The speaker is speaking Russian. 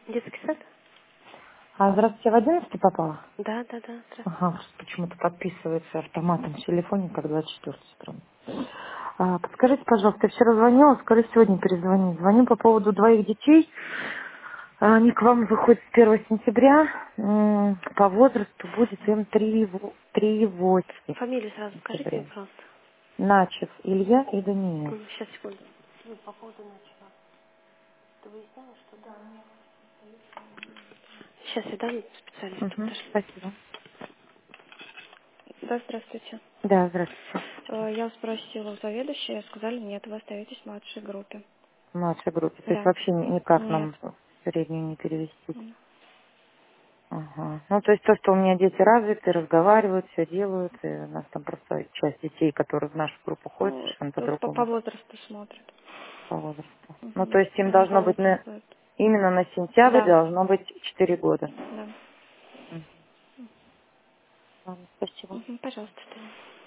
Детский сад? Здравствуйте, в 11 попала? Да, да, да. Здравствуйте. Ага, просто почему-то подписывается автоматом в телефоне, как 24 страны. Подскажите, пожалуйста, я вчера звонила, сказали, сегодня перезвонить. Звоню по поводу двоих детей. Они к вам выходят с 1 сентября. По возрасту будет им 3,8 Фамилию сразу скажите мне, сентября. пожалуйста. Начев Илья и Даниил. Сейчас, секунду. Ну, по поводу начала. Ты выясняла, что да? Сейчас я дам специалисту. Угу, Подожди. спасибо. Да, здравствуйте. Да, здравствуйте. Я спросила у заведующей, сказали, нет, вы остаетесь в младшей группе. В младшей группе. То есть Да. вообще никак Нет. нам в среднюю не перевести. Ага. Ну, то есть то, что у меня дети развиты, разговаривают, все делают, и у нас там просто часть детей, которые в нашу группу ходят, Ну, совершенно тут по по-другому возрасту смотрят. по возрасту. Ну, то Угу. есть им Они по должно быть возрасту. именно на сентябрь Да. должно быть 4 года. Да. Мгм. Ладно, спасибо. Пожалуйста.